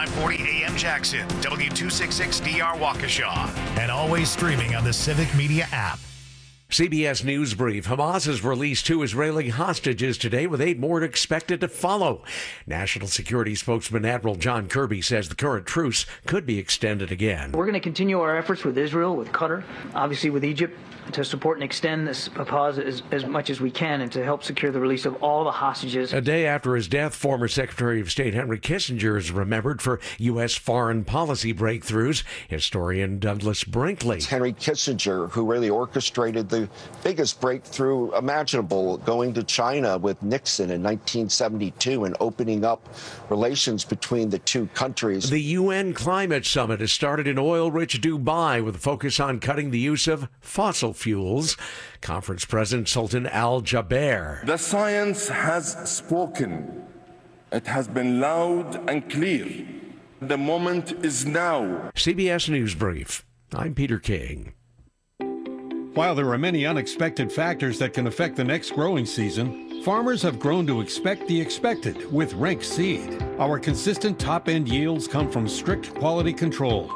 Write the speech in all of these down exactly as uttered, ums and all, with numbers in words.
five forty A M Jackson, W two sixty-six D R Waukesha, and always streaming on the Civic Media app. C B S News Brief. Hamas has released two Israeli hostages today, with eight more expected to follow. National Security spokesman Admiral John Kirby says the current truce could be extended again. We're going to continue our efforts with Israel, with Qatar, obviously with Egypt, to support and extend this pause as, as much as we can and to help secure the release of all the hostages. A day after his death, former Secretary of State Henry Kissinger is remembered for U S foreign policy breakthroughs. Historian Douglas Brinkley. It's Henry Kissinger who really orchestrated the biggest breakthrough imaginable, going to China with Nixon in nineteen seventy-two and opening up relations between the two countries. The U N Climate Summit has started in oil-rich Dubai with a focus on cutting the use of fossil fuels. Conference President Sultan Al Jaber. The science has spoken. It has been loud and clear. The moment is now. C B S News Brief. I'm Peter King. While there are many unexpected factors that can affect the next growing season, farmers have grown to expect the expected with Rank Seed. Our consistent top-end yields come from strict quality control.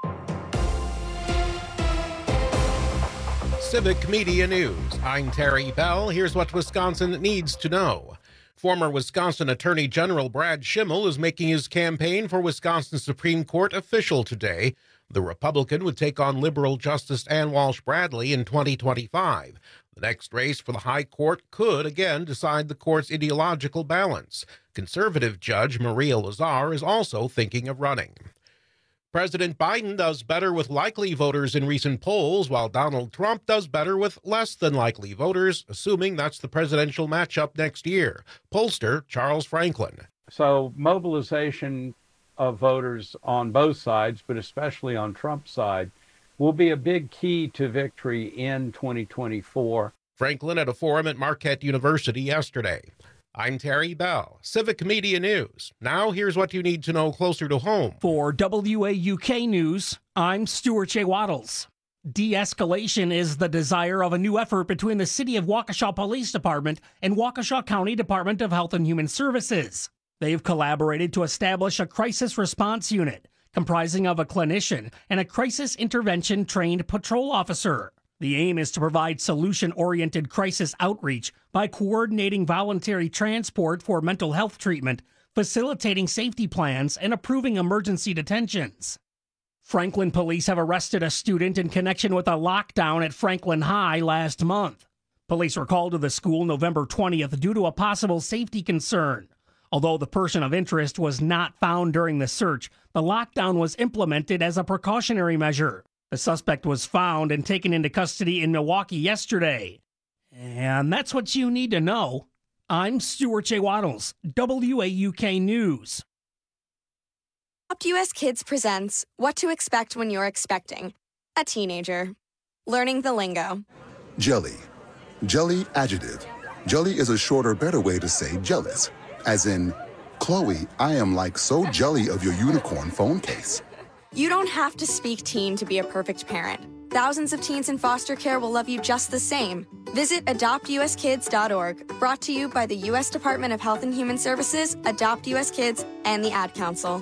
Civic Media News. I'm Terry Bell. Here's what Wisconsin needs to know. Former Wisconsin Attorney General Brad Schimmel is making his campaign for Wisconsin Supreme Court official today. The Republican would take on liberal Justice Ann Walsh Bradley in twenty twenty-five. The next race for the High Court could again decide the court's ideological balance. Conservative Judge Maria Lazar is also thinking of running. President Biden does better with likely voters in recent polls, while Donald Trump does better with less than likely voters, assuming that's the presidential matchup next year. Pollster Charles Franklin. So mobilization of voters on both sides, but especially on Trump's side, will be a big key to victory in twenty twenty-four. Franklin at a forum at Marquette University yesterday. I'm Terry Bell, Civic Media News. Now here's what you need to know closer to home. For W A U K News, I'm Stuart J. Waddles. De-escalation is the desire of a new effort between the City of Waukesha Police Department and Waukesha County Department of Health and Human Services. They've collaborated to establish a crisis response unit comprising of a clinician and a crisis intervention trained patrol officer. The aim is to provide solution-oriented crisis outreach by coordinating voluntary transport for mental health treatment, facilitating safety plans, and approving emergency detentions. Franklin police have arrested a student in connection with a lockdown at Franklin High last month. Police were called to the school November twentieth due to a possible safety concern. Although the person of interest was not found during the search, the lockdown was implemented as a precautionary measure. The suspect was found and taken into custody in Milwaukee yesterday. And that's what you need to know. I'm Stuart J. Waddles, W A U K News. Adopt U S Kids presents What to Expect When You're Expecting a Teenager. Learning the lingo. Jelly. Jelly adjective. Jelly is a shorter, better way to say jealous. As in, Chloe, I am like so jelly of your unicorn phone case. You don't have to speak teen to be a perfect parent. Thousands of teens in foster care will love you just the same. Visit adopt u s kids dot org, brought to you by the U S Department of Health and Human Services, Adopt U S Kids, and the Ad Council.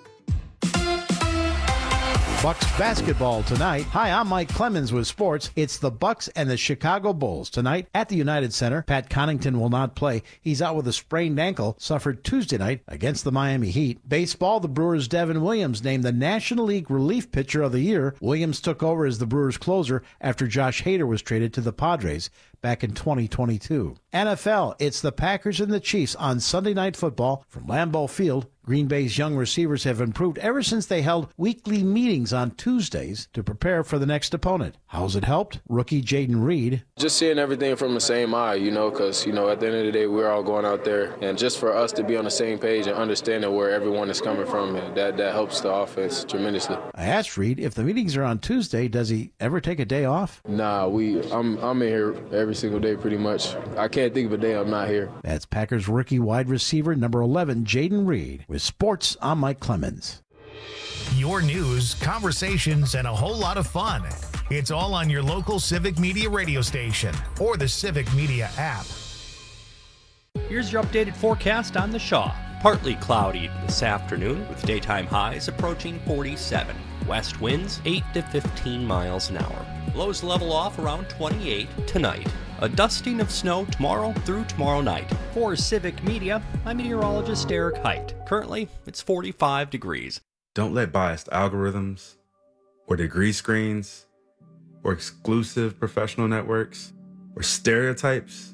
Bucks basketball tonight. Hi, I'm Mike Clemens with sports. It's the Bucks and the Chicago Bulls tonight at the United Center. Pat Connaughton will not play. He's out with a sprained ankle, suffered Tuesday night against the Miami Heat. Baseball, the Brewers' Devin Williams named the National League Relief Pitcher of the Year. Williams took over as the Brewers' closer after Josh Hader was traded to the Padres back in twenty twenty-two. N F L, it's the Packers and the Chiefs on Sunday Night Football from Lambeau Field. Green Bay's young receivers have improved ever since they held weekly meetings on Tuesdays to prepare for the next opponent. How's it helped? Rookie Jaden Reed. Just seeing everything from the same eye, you know, because, you know, at the end of the day, we're all going out there. And just for us to be on the same page and understanding where everyone is coming from, that, that helps the offense tremendously. I asked Reed, if the meetings are on Tuesday, does he ever take a day off? Nah, we. I'm, I'm in here every single day pretty much. I can't think of a day I'm not here. That's Packers rookie wide receiver number eleven, Jaden Reed. With sports, I'm Mike Clemens. Your news, conversations, and a whole lot of fun. It's all on your local Civic Media radio station or the Civic Media app. Here's your updated forecast on the Shaw. Partly cloudy this afternoon with daytime highs approaching forty-seven. West winds eight to fifteen miles an hour. Lows level off around twenty-eight tonight. A dusting of snow tomorrow through tomorrow night. For Civic Media, I'm meteorologist Derek Height. Currently, it's forty-five degrees. Don't let biased algorithms or degree screens or exclusive professional networks or stereotypes,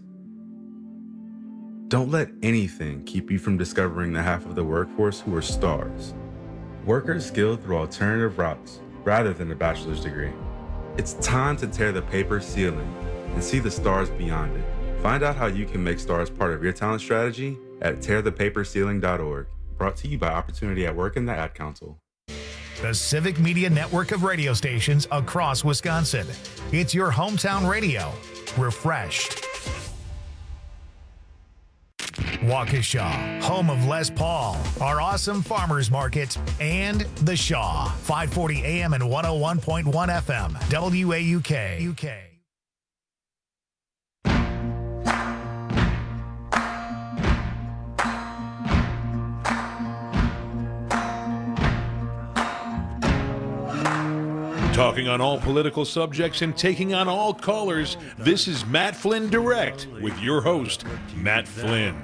don't let anything keep you from discovering the half of the workforce who are stars. Workers skilled through alternative routes rather than a bachelor's degree. It's time to tear the paper ceiling and see the stars beyond it. Find out how you can make stars part of your talent strategy at tear the paper ceiling dot org. Brought to you by Opportunity at Work and the Ad Council. The Civic Media network of radio stations across Wisconsin. It's your hometown radio. Refreshed. Waukesha, home of Les Paul, our awesome farmers market, and The Shaw, five forty A M and one oh one point one F M, W A U K. U K. Talking on all political subjects and taking on all callers, this is Matt Flynn Direct with your host, Matt Flynn.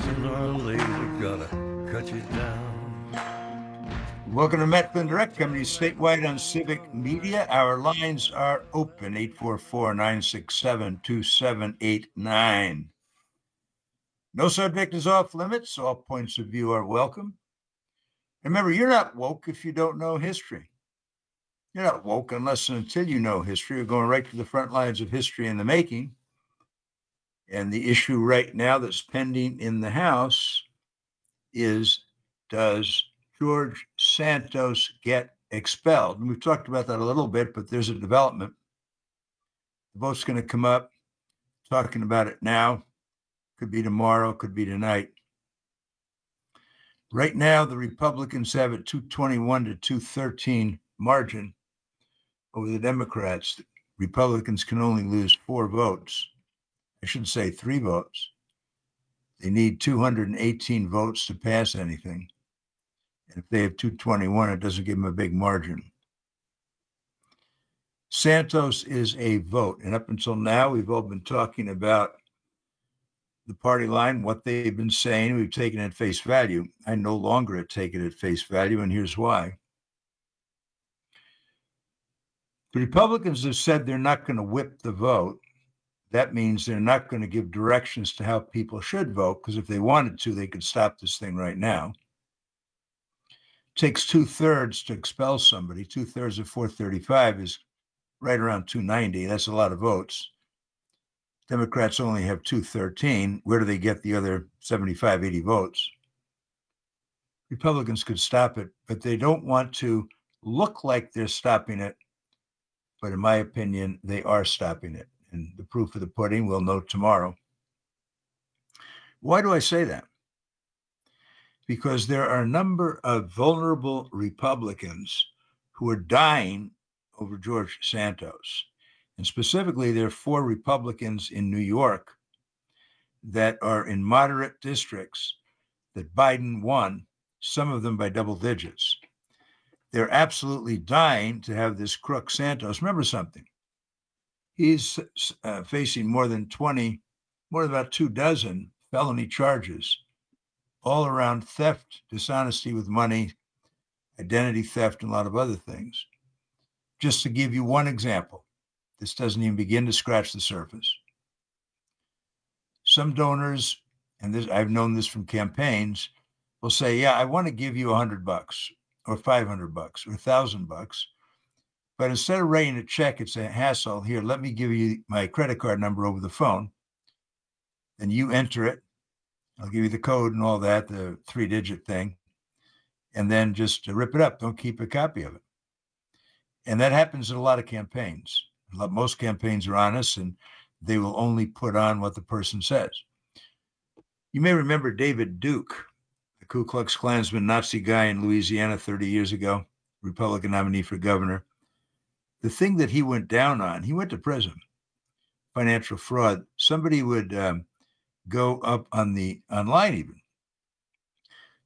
Welcome to Matt Flynn Direct, coming to you statewide on Civic Media. Our lines are open, eight four four, nine six seven, two seven eight nine. No subject is off limits. All points of view are welcome. Remember, you're not woke if you don't know history. You're not woke unless and until you know history. We're going right to the front lines of history in the making. And the issue right now that's pending in the House is, does George Santos get expelled? And we've talked about that a little bit, but there's a development. The vote's going to come up. Talking about it now. Could be tomorrow, could be tonight. Right now, the Republicans have a two twenty-one to two thirteen margin over the Democrats. Republicans can only lose four votes. I should say three votes. They need two hundred eighteen votes to pass anything. And if they have two twenty-one, it doesn't give them a big margin. Santos is a vote. And up until now, we've all been talking about the party line, what they've been saying. We've taken it at face value. I no longer take it at face value, and here's why. The Republicans have said they're not going to whip the vote. That means they're not going to give directions to how people should vote, because if they wanted to, they could stop this thing right now. It takes two-thirds to expel somebody. Two-thirds of four thirty-five is right around two ninety. That's a lot of votes. Democrats only have two thirteen. Where do they get the other seventy-five, eighty votes? Republicans could stop it, but they don't want to look like they're stopping it. But in my opinion, they are stopping it. And the proof of the pudding we'll know tomorrow. Why do I say that? Because there are a number of vulnerable Republicans who are dying over George Santos. And specifically, there are four Republicans in New York that are in moderate districts that Biden won, some of them by double digits. They're absolutely dying to have this crook Santos. Remember something. He's uh, facing more than twenty, more than about two dozen felony charges, all around theft, dishonesty with money, identity theft, and a lot of other things. Just to give you one example, this doesn't even begin to scratch the surface. Some donors, and this, I've known this from campaigns, will say, yeah, I want to give you a hundred bucks or five hundred bucks or a thousand bucks. But instead of writing a check, it's a hassle. Here, let me give you my credit card number over the phone. Then you enter it. I'll give you the code and all that, the three-digit thing. And then just rip it up. Don't keep a copy of it. And that happens in a lot of campaigns. Most campaigns are honest, and they will only put on what the person says. You may remember David Duke, the Ku Klux Klansman Nazi guy in Louisiana thirty years ago, Republican nominee for governor. The thing that he went down on, he went to prison, financial fraud. Somebody would um, go up on the online even,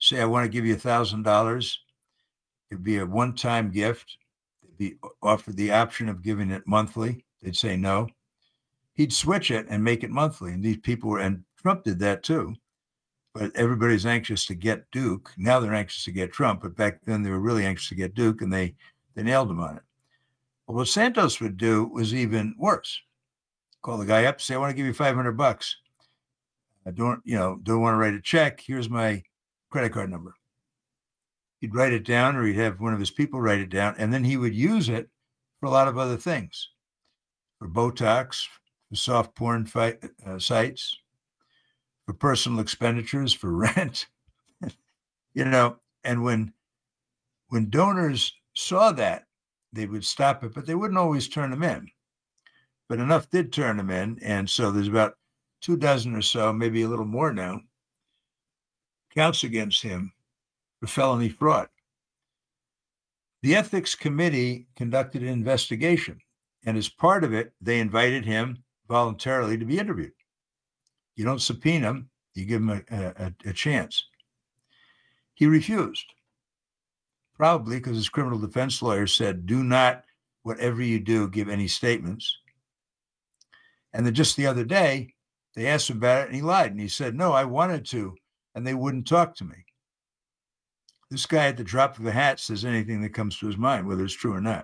say, I want to give you a thousand dollars. It'd be a one-time gift. They'd be offered the option of giving it monthly. They'd say no. He'd switch it and make it monthly. And these people were, and Trump did that too. But everybody's anxious to get Duke. Now they're anxious to get Trump. But back then they were really anxious to get Duke, and they, they nailed him on it. But what Santos would do was even worse. Call the guy up, say, I want to give you five hundred bucks. I don't, you know, don't want to write a check. Here's my credit card number. He'd write it down, or he'd have one of his people write it down, and then he would use it for a lot of other things, for Botox, for soft porn fight, uh, sites, for personal expenditures, for rent, you know. And when when donors saw that, they would stop it, but they wouldn't always turn them in. But enough did turn them in, and so there's about two dozen or so, maybe a little more now, counts against him for felony fraud. The ethics committee conducted an investigation, and as part of it, they invited him voluntarily to be interviewed. You don't subpoena him, you give him a, a, a chance. He refused, probably because his criminal defense lawyer said, do not, whatever you do, give any statements. And then just the other day, they asked him about it, and he lied. And he said, no, I wanted to, and they wouldn't talk to me. This guy at the drop of a hat says anything that comes to his mind, whether it's true or not.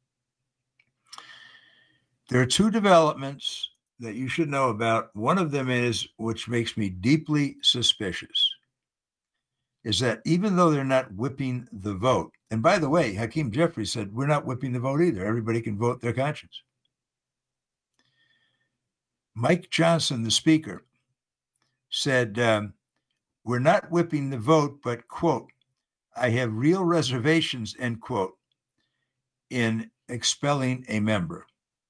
There are two developments that you should know about. One of them is, which makes me deeply suspicious, is that even though they're not whipping the vote, and by the way, Hakeem Jeffries said, we're not whipping the vote either. Everybody can vote their conscience. Mike Johnson, the speaker, said, um, we're not whipping the vote, but, quote, I have real reservations, end quote, in expelling a member.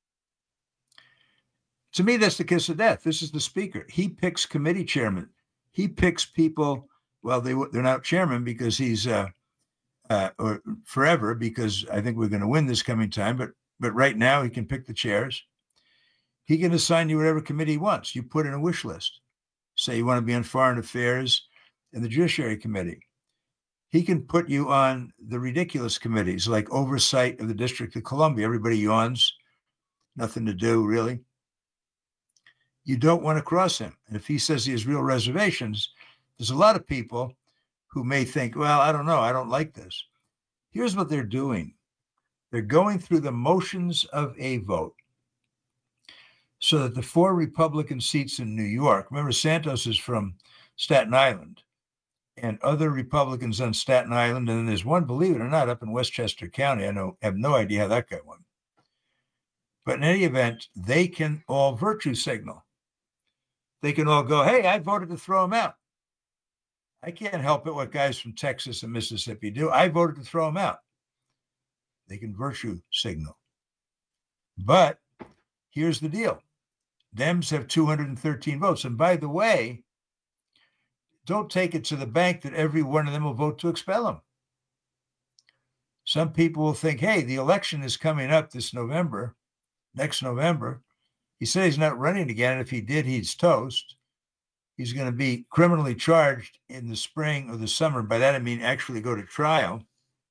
To me, that's the kiss of death. This is the speaker. He picks committee chairman. He picks people, well, they, they're not chairman because he's, uh, uh, or forever, because I think we're going to win this coming time, but, but right now he can pick the chairs. He can assign you whatever committee he wants. You put in a wish list. Say you want to be on foreign affairs and the Judiciary Committee. He can put you on the ridiculous committees like oversight of the District of Columbia. Everybody yawns, nothing to do really. You don't want to cross him. And if he says he has real reservations, there's a lot of people who may think, well, I don't know, I don't like this. Here's what they're doing. They're going through the motions of a vote so that the four Republican seats in New York, remember Santos is from Staten Island, and other Republicans on Staten Island, and then there's one, believe it or not, up in Westchester County. I know, have no idea how that guy won. But in any event, they can all virtue signal. They can all go, hey, I voted to throw him out. I can't help it what guys from Texas and Mississippi do. I voted to throw him out. They can virtue signal. But here's the deal. Dems have two hundred thirteen votes. And by the way, don't take it to the bank that every one of them will vote to expel him. Some people will think, hey, the election is coming up this November, next November. He said he's not running again. And if he did, he's toast. He's going to be criminally charged in the spring or the summer. By that, I mean actually go to trial.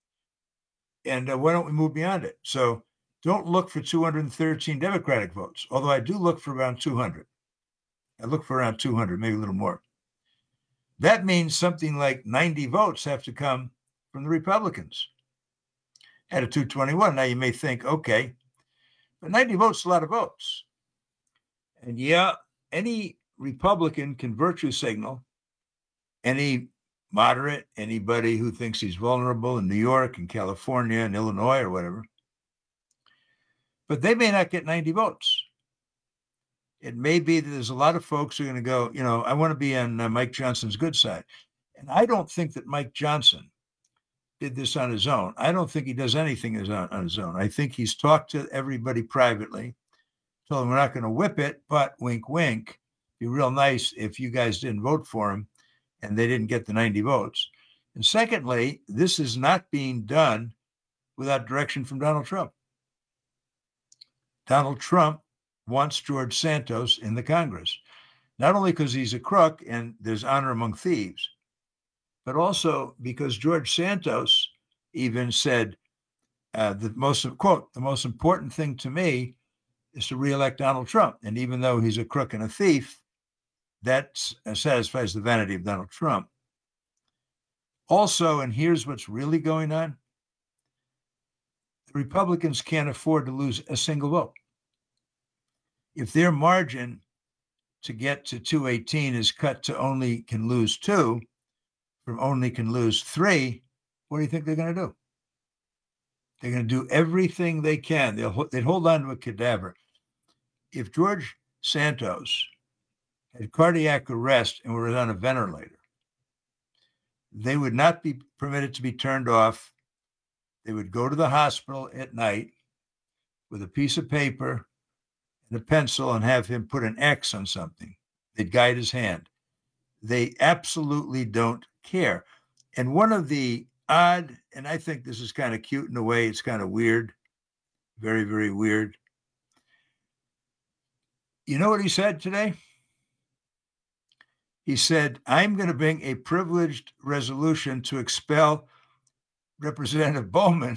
And uh, why don't we move beyond it? So don't look for two hundred thirteen Democratic votes, although I do look for around two hundred. I look for around two hundred, maybe a little more. That means something like ninety votes have to come from the Republicans at a two twenty-one. Now you may think, okay, but ninety votes is a lot of votes. And yeah, any Republican can virtue signal any moderate, anybody who thinks he's vulnerable in New York and California and Illinois or whatever. But they may not get ninety votes. It may be that there's a lot of folks who are going to go, you know, I want to be on uh, Mike Johnson's good side. And I don't think that Mike Johnson did this on his own. I don't think he does anything on, on his own. I think he's talked to everybody privately, told them we're not going to whip it, but wink, wink, be real nice if you guys didn't vote for him and they didn't get the ninety votes. And secondly, this is not being done without direction from Donald Trump. Donald Trump wants George Santos in the Congress, not only because he's a crook and there's honor among thieves, but also because George Santos even said uh, the most, quote, the most important thing to me is to reelect Donald Trump. And even though he's a crook and a thief, that satisfies the vanity of Donald Trump. Also, and here's what's really going on, the Republicans can't afford to lose a single vote. If their margin to get to two eighteen is cut to only can lose two, from only can lose three, what do you think they're going to do? They're going to do everything they can. They'll they'd hold on to a cadaver. If George Santos had cardiac arrest and was on a ventilator, they would not be permitted to be turned off. They would go to the hospital at night with a piece of paper and a pencil and have him put an X on something. They'd guide his hand. They absolutely don't care. And one of the odd, and I think this is kind of cute in a way, it's kind of weird, very, very weird. You know what he said today? He said, I'm going to bring a privileged resolution to expel Representative Bowman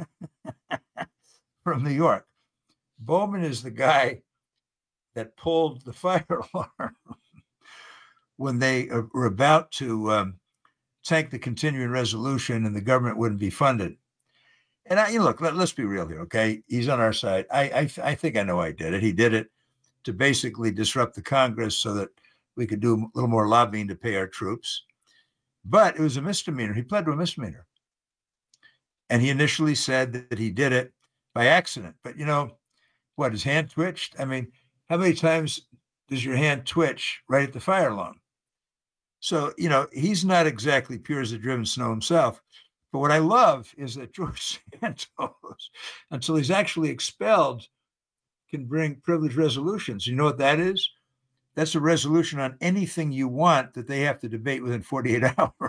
from New York. Bowman is the guy that pulled the fire alarm when they were about to um, tank the continuing resolution and the government wouldn't be funded. And I, you know, look, let, let's be real here, okay? He's on our side. I, I, I think I know I did it. He did it to basically disrupt the Congress so that we could do a little more lobbying to pay our troops. But it was a misdemeanor. He pled to a misdemeanor. And he initially said that he did it by accident. But, you know, what, his hand twitched? I mean, how many times does your hand twitch right at the fire alarm? So, you know, he's not exactly pure as the driven snow himself. But what I love is that George Santos, until he's actually expelled, can bring privileged resolutions. You know what that is? That's a resolution on anything you want that they have to debate within forty-eight hours.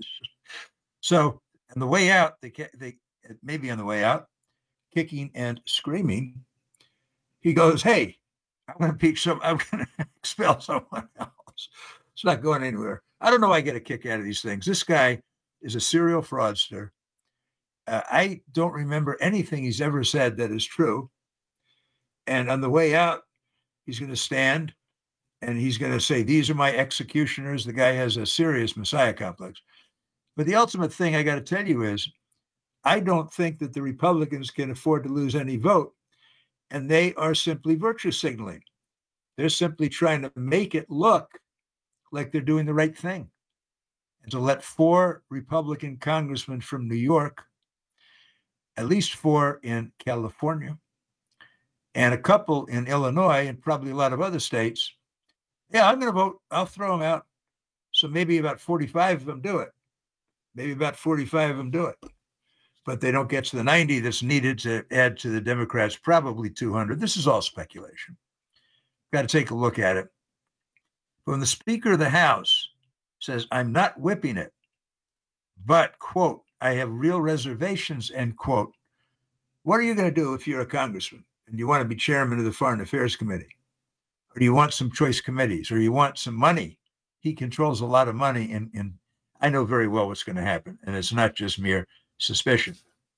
So on the way out, they they maybe on the way out, kicking and screaming, he goes, "Hey, I'm going to impeach some. I'm going to expel someone else." It's not going anywhere. I don't know why I get a kick out of these things. This guy is a serial fraudster. Uh, I don't remember anything he's ever said that is true. And on the way out, he's going to stand and he's going to say, these are my executioners. The guy has a serious Messiah complex. But the ultimate thing I got to tell you is, I don't think that the Republicans can afford to lose any vote. And they are simply virtue signaling. They're simply trying to make it look like they're doing the right thing. And to let four Republican congressmen from New York, at least four in California, and a couple in Illinois, and probably a lot of other states, yeah, I'm going to vote. I'll throw them out. So maybe about forty-five of them do it. Maybe about forty-five of them do it. But they don't get to the ninety that's needed to add to the Democrats, probably two hundred. This is all speculation. Got to take a look at it. When the Speaker of the House says, I'm not whipping it, but, quote, I have real reservations, end quote, what are you going to do if you're a congressman and you want to be chairman of the Foreign Affairs Committee? Or do you want some choice committees? Or you want some money? He controls a lot of money, and, and I know very well what's going to happen, and it's not just mere suspicion.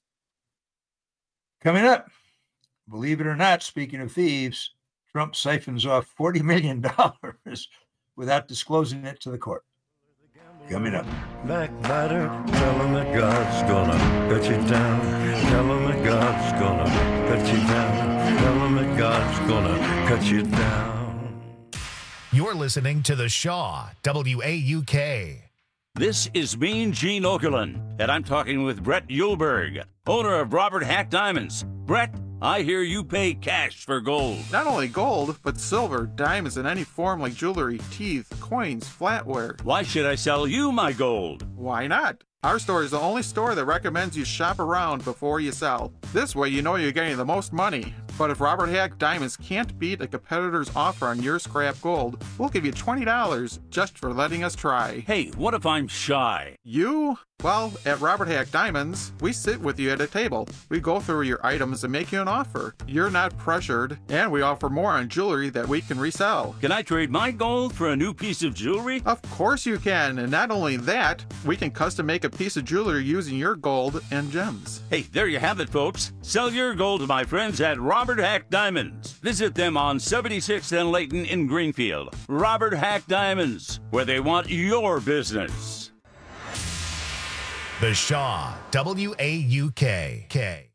Coming up, believe it or not, speaking of thieves, Trump siphons off forty million dollars without disclosing it to the court. Coming up. Backbiter, tell him that God's gonna cut you down. Tell him that God's gonna cut you down. Tell him that God's gonna cut you down. You're listening to The Shaw, W A U K. This is Mean Gene Okerlund, and I'm talking with Brett Yulberg, owner of Robert Hack Diamonds. Brett, I hear you pay cash for gold. Not only gold, but silver, diamonds in any form like jewelry, teeth, coins, flatware. Why should I sell you my gold? Why not? Our store is the only store that recommends you shop around before you sell. This way you know you're getting the most money But if Robert Hack Diamonds can't beat a competitor's offer on your scrap gold, we'll give you twenty dollars just for letting us try. Hey, what if I'm shy? You? Well, at Robert Hack Diamonds, we sit with you at a table. We go through your items and make you an offer. You're not pressured, and we offer more on jewelry that we can resell. Can I trade my gold for a new piece of jewelry? Of course you can, and not only that, we can custom make a piece of jewelry using your gold and gems. Hey, there you have it, folks. Sell your gold to my friends at Robert Hack Diamonds. Visit them on seventy-sixth and Layton in Greenfield. Robert Hack Diamonds, where they want your business. The Shaw, W A U K. K.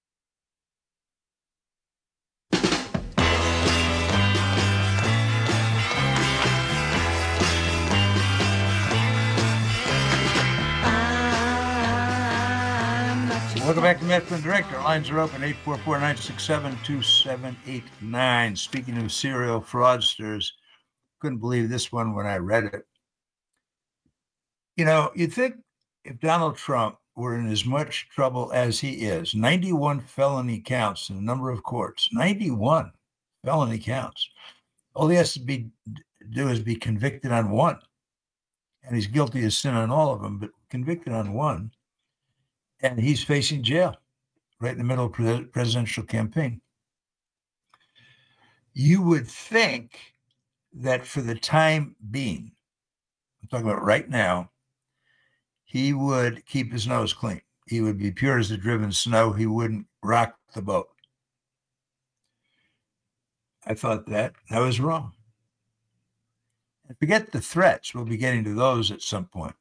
Welcome back to Matt Flynn Direct. Our lines are open, eight four four, nine six seven, two seven eight nine. Speaking of serial fraudsters, couldn't believe this one when I read it. You know, you'd think if Donald Trump were in as much trouble as he is, ninety-one felony counts in a number of courts, ninety-one felony counts. All he has to be do is be convicted on one. And he's guilty of sin on all of them, but convicted on one. And he's facing jail right in the middle of the presidential campaign. You would think that for the time being, I'm talking about right now, he would keep his nose clean. He would be pure as the driven snow. He wouldn't rock the boat. I thought that. I was wrong. And forget the threats. We'll be getting to those at some point.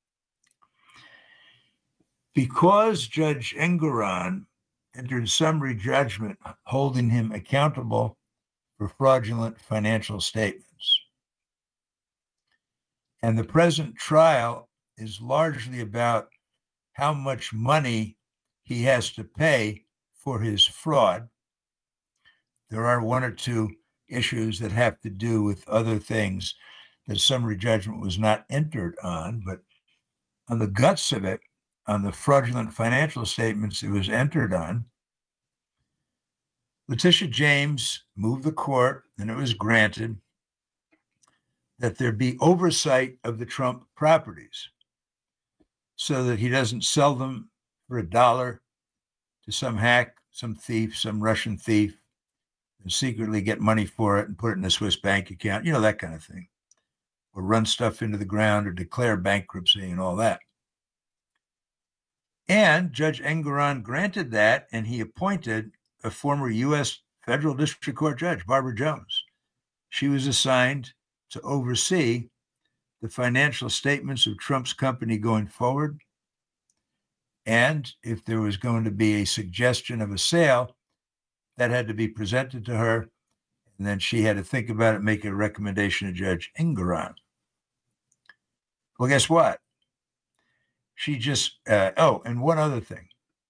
Because Judge Engoron entered summary judgment holding him accountable for fraudulent financial statements, and the present trial is largely about how much money he has to pay for his fraud. There are one or two issues that have to do with other things that summary judgment was not entered on, but on the guts of it, on the fraudulent financial statements it was entered on, Letitia James moved the court, and it was granted, that there be oversight of the Trump properties so that he doesn't sell them for a dollar to some hack, some thief, some Russian thief, and secretly get money for it and put it in a Swiss bank account, you know, that kind of thing, or run stuff into the ground or declare bankruptcy and all that. And Judge Engoron granted that, and he appointed a former U S federal district court judge, Barbara Jones. She was assigned to oversee the financial statements of Trump's company going forward. And if there was going to be a suggestion of a sale, that had to be presented to her. And then she had to think about it, make a recommendation to Judge Engoron. Well, guess what? She just, uh, oh, and one other thing.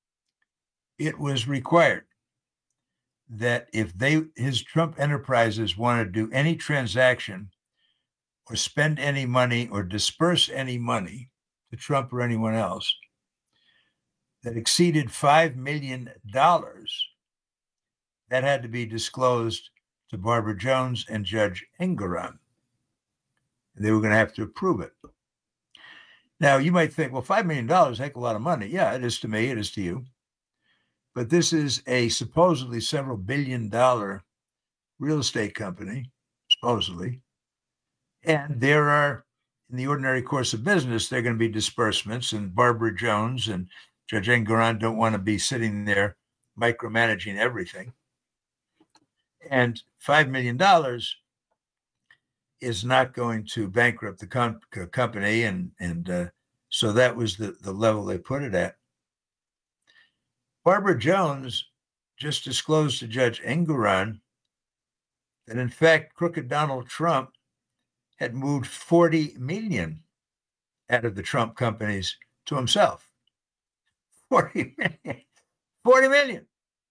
It was required that if they, his Trump enterprises want to do any transaction or spend any money or disperse any money to Trump or anyone else that exceeded five million dollars, that had to be disclosed to Barbara Jones and Judge Engoron. They were going to have to approve it. Now, you might think, well, five million dollars is a heck of a lot of money. Yeah, it is to me, it is to you. But this is a supposedly several billion dollar real estate company, supposedly. And there are, in the ordinary course of business, there are going to be disbursements, and Barbara Jones and Judge Engoron don't want to be sitting there micromanaging everything. And five million dollars is not going to bankrupt the com- company. And, and uh, so that was the, the level they put it at. Barbara Jones just disclosed to Judge Engoron that, in fact, crooked Donald Trump had moved forty million out of the Trump companies to himself. forty million. forty million.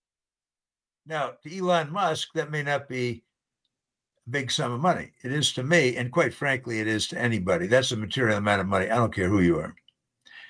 Now, to Elon Musk, that may not be a big sum of money. It is to me, and quite frankly, it is to anybody. That's a material amount of money. I don't care who you are,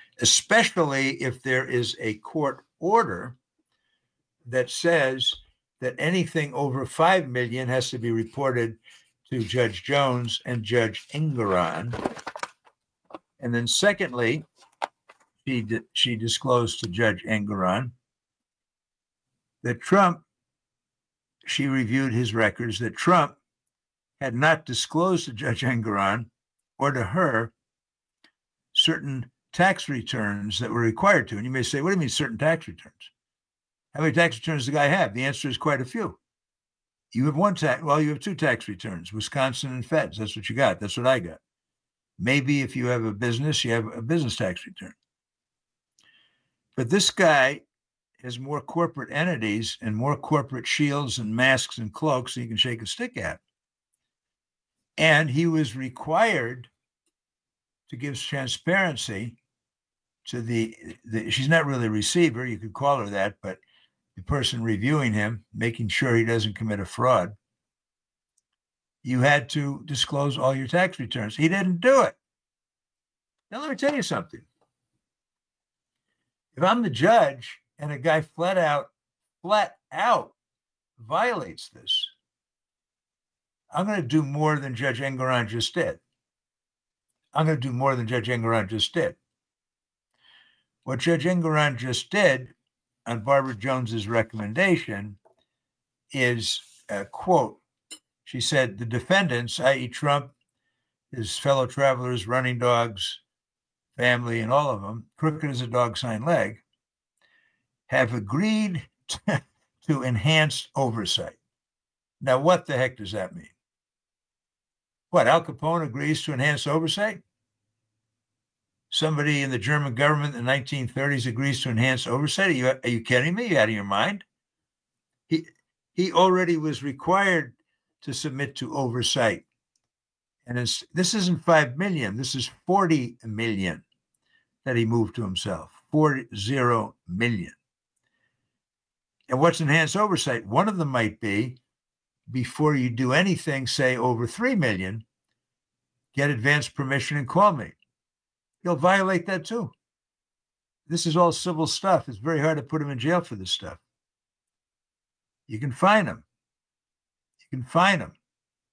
especially if there is a court order that says that anything over five million has to be reported to Judge Jones and Judge Engoron. And then secondly, she, di- she disclosed to Judge Engoron that Trump, she reviewed his records, that Trump had not disclosed to Judge Engoron or to her certain tax returns that were required to. And you may say, what do you mean certain tax returns? How many tax returns does the guy have? The answer is quite a few. You have one tax, well, you have two tax returns, Wisconsin and Feds. That's what you got. That's what I got. Maybe if you have a business, you have a business tax return. But this guy has more corporate entities and more corporate shields and masks and cloaks than you can shake a stick at. And he was required to give transparency to the, the, she's not really a receiver, you could call her that, but the person reviewing him, making sure he doesn't commit a fraud. You had to disclose all your tax returns. He didn't do it. Now, let me tell you something. If I'm the judge and a guy flat out, flat out violates this, I'm going to do more than Judge Engoron just did. I'm going to do more than Judge Engoron just did. What Judge Engoron just did on Barbara Jones's recommendation is a quote. She said, the defendants, that is. Trump, his fellow travelers, running dogs, family, and all of them, crooked as a dog's hind leg, have agreed to, to enhanced oversight. Now, what the heck does that mean? What, Al Capone agrees to enhanced oversight? Somebody in the German government in the nineteen thirties agrees to enhanced oversight? Are you, are you kidding me? Are you out of your mind? He, he already was required to submit to oversight. And it's, this isn't five million, this is forty million that he moved to himself, forty million. And what's enhanced oversight? One of them might be, before you do anything, say over three million, get advance permission and call me. You'll violate that too. This is all civil stuff. It's very hard to put him in jail for this stuff. You can fine him. You can fine him.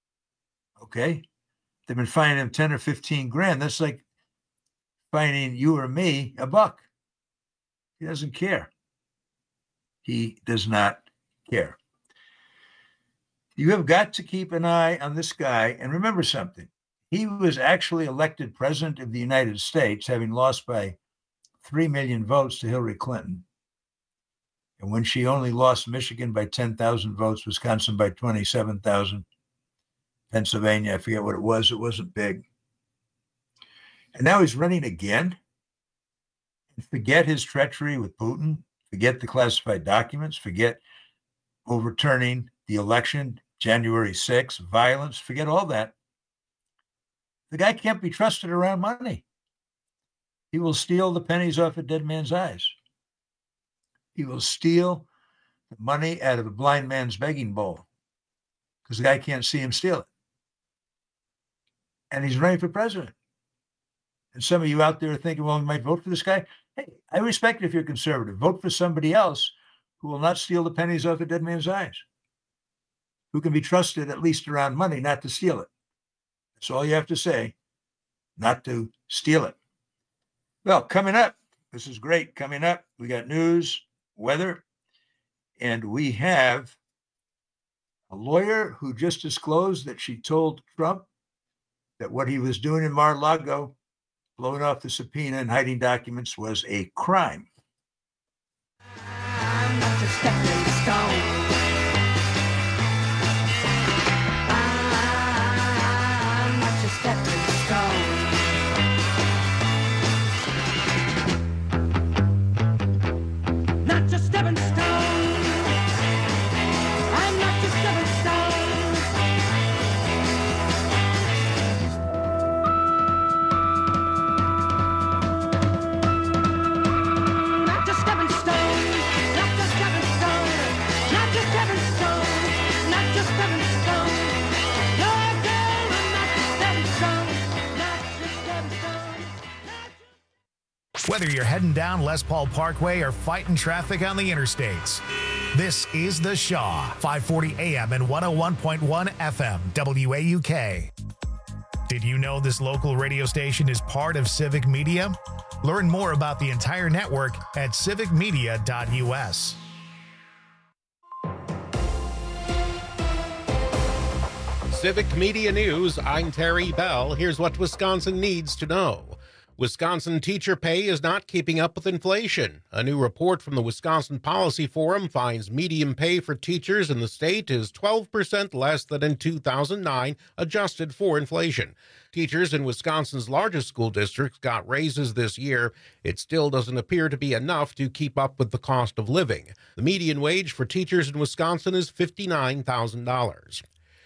Okay? They've been fining him ten or fifteen grand. That's like fining you or me a buck. He doesn't care. He does not care. You have got to keep an eye on this guy. And remember something. He was actually elected president of the United States, having lost by three million votes to Hillary Clinton. And when she only lost Michigan by ten thousand votes, Wisconsin by twenty-seven thousand, Pennsylvania, I forget what it was. It wasn't big. And now he's running again. And forget his treachery with Putin. Forget the classified documents. Forget overturning the election, January sixth, violence. Forget all that. The guy can't be trusted around money. He will steal the pennies off a dead man's eyes. He will steal the money out of a blind man's begging bowl because the guy can't see him steal it. And he's running for president. And some of you out there are thinking, well, we might vote for this guy. Hey, I respect it if you're conservative. Vote for somebody else who will not steal the pennies off a dead man's eyes, who can be trusted at least around money not to steal it. That's all you have to say, not to steal it. Well, coming up, this is great. Coming up, we got news, weather, and we have a lawyer who just disclosed that she told Trump that what he was doing in Mar-a-Lago, blowing off the subpoena and hiding documents, was a crime. I'm not a stepping stone. you're heading down Les Paul Parkway or fighting traffic on the interstates. This is The Shaw, five forty A M and one oh one point one F M, W A U K. Did you know this local radio station is part of Civic Media? Learn more about the entire network at civic media dot U S. Civic Media News, I'm Terry Bell. Here's what Wisconsin needs to know. Wisconsin teacher pay is not keeping up with inflation. A new report from the Wisconsin Policy Forum finds median pay for teachers in the state is twelve percent less than in two thousand nine, adjusted for inflation. Teachers in Wisconsin's largest school districts got raises this year. It still doesn't appear to be enough to keep up with the cost of living. The median wage for teachers in Wisconsin is fifty-nine thousand dollars.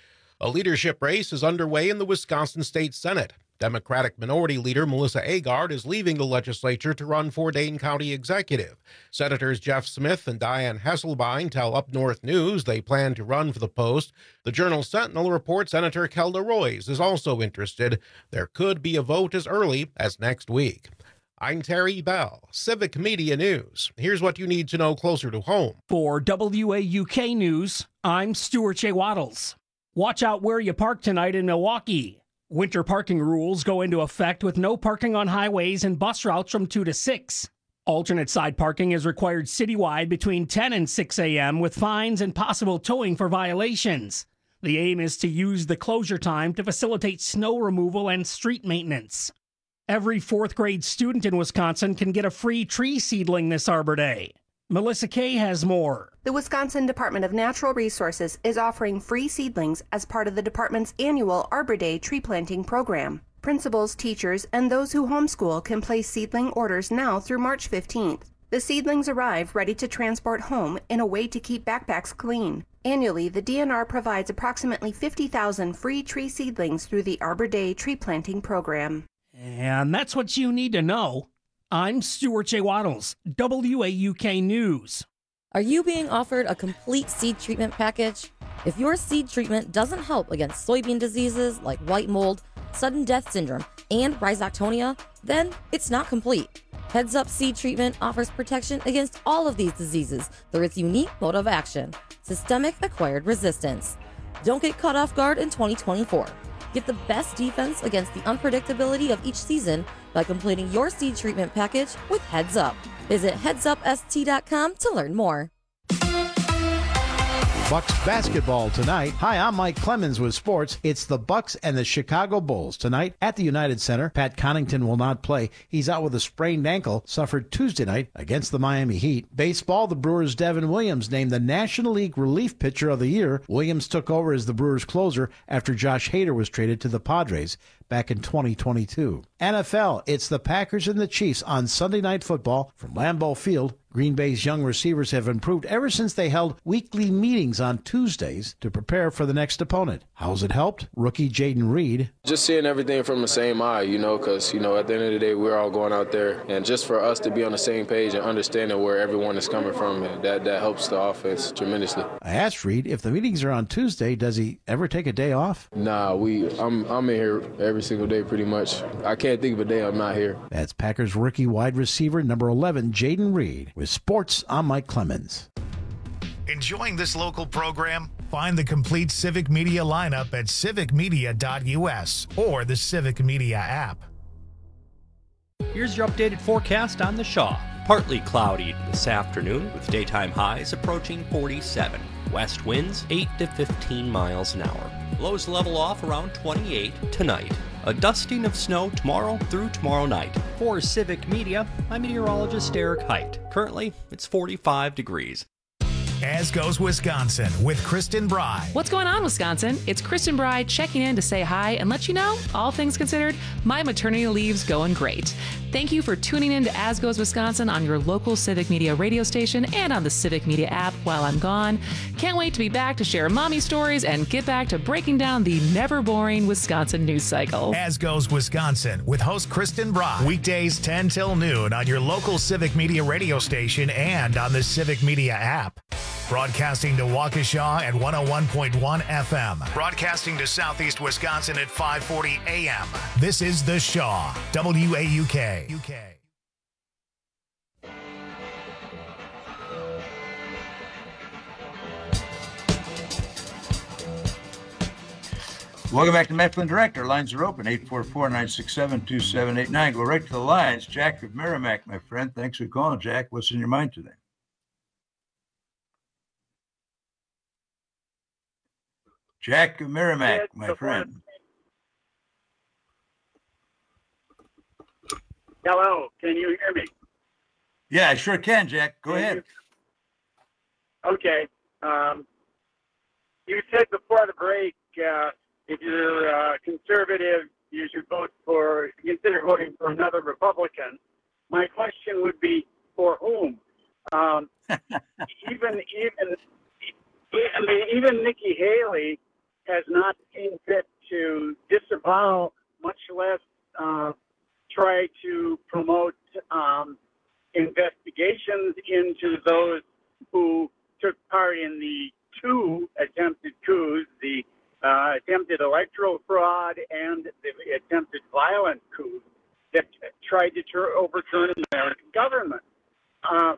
A leadership race is underway in the Wisconsin State Senate. Democratic Minority Leader Melissa Agard is leaving the legislature to run for Dane County Executive. Senators Jeff Smith and Diane Hesselbein tell Up North News they plan to run for the post. The Journal Sentinel reports Senator Kelda Roys is also interested. There could be a vote as early as next week. I'm Terry Bell, Civic Media News. Here's what you need to know closer to home. For W A U K News, I'm Stuart J. Waddles. Watch out where you park tonight in Milwaukee. Winter parking rules go into effect with no parking on highways and bus routes from two to six. Alternate side parking is required citywide between ten and six a m with fines and possible towing for violations. The aim is to use the closure time to facilitate snow removal and street maintenance. Every fourth grade student in Wisconsin can get a free tree seedling this Arbor Day. Melissa Kay has more. The Wisconsin Department of Natural Resources is offering free seedlings as part of the department's annual Arbor Day tree planting program. Principals, teachers, and those who homeschool can place seedling orders now through March fifteenth. The seedlings arrive ready to transport home in a way to keep backpacks clean. Annually, the D N R provides approximately fifty thousand free tree seedlings through the Arbor Day tree planting program. And that's what you need to know. I'm Stuart J. Waddles, W A U K News. Are you being offered a complete seed treatment package? If your seed treatment doesn't help against soybean diseases like white mold, sudden death syndrome, and rhizoctonia, then it's not complete. Heads Up Seed Treatment offers protection against all of these diseases through its unique mode of action, systemic acquired resistance. Don't get caught off guard in twenty twenty-four. Get the best defense against the unpredictability of each season by completing your seed treatment package with Heads Up. Visit heads up s t dot com to learn more. Bucks basketball tonight. Hi, I'm Mike Clemens with sports. It's the Bucks and the Chicago Bulls tonight at the United Center. Pat Connaughton will not play. He's out with a sprained ankle, suffered Tuesday night against the Miami Heat. Baseball, the Brewers' Devin Williams named the National League Relief Pitcher of the Year. Williams took over as the Brewers' closer after Josh Hader was traded to the Padres back in twenty twenty-two. N F L, it's the Packers and the Chiefs on Sunday Night Football from Lambeau Field. Green Bay's young receivers have improved ever since they held weekly meetings on Tuesdays to prepare for the next opponent. How's it helped? Rookie Jaden Reed. Just seeing everything from the same eye, you know, because, you know, at the end of the day, we're all going out there. And just for us to be on the same page and understanding where everyone is coming from, that, that helps the offense tremendously. I asked Reed, if the meetings are on Tuesday, does he ever take a day off? Nah, we. I'm, I'm in here every single day pretty much. I can't think of a day I'm not here. That's Packers rookie wide receiver number eleven, Jaden Reed. With sports, I'm Mike Clemens. Enjoying this local program? Find the complete Civic Media lineup at civic media dot U S or the Civic Media app. Here's your updated forecast on the Shaw. Partly cloudy this afternoon with daytime highs approaching forty-seven. West winds eight to fifteen miles an hour. Lows level off around twenty-eight tonight. A dusting of snow tomorrow through tomorrow night. For Civic Media, I'm meteorologist Eric Height. Currently, it's forty-five degrees. As Goes Wisconsin with Kristen Bry. What's going on, Wisconsin? It's Kristen Bry checking in to say hi and let you know, all things considered, my maternity leave's going great. Thank you for tuning in to As Goes Wisconsin on your local Civic Media radio station and on the Civic Media app while I'm gone. Can't wait to be back to share mommy stories and get back to breaking down the never boring Wisconsin news cycle. As Goes Wisconsin with host Kristen Bry. Weekdays ten till noon on your local Civic Media radio station and on the Civic Media app. Broadcasting to Waukesha at one oh one point one F M. Broadcasting to Southeast Wisconsin at five forty A M. This is The Shaw, W A U K. Welcome back to Matt Flynn Direct. Our lines are open, eight four four, nine six seven, two seven eight nine. Go right to the lines. Jack of Merrimack, my friend. Thanks for calling, Jack. What's in your mind today? Jack of Merrimack, my friend. Hello, can you hear me? Yeah, I sure can, Jack. Go Can ahead. you- Okay. Um, you said before the break, uh, if you're uh, conservative, you should vote for, consider voting for another Republican. My question would be, for whom? Um, even, even, I mean, even Nikki Haley has not seen fit to disavow, much less uh, try to promote um, investigations into those who took part in the two attempted coups, the uh, attempted electoral fraud and the attempted violent coup that tried to tur- overturn the American government. Uh,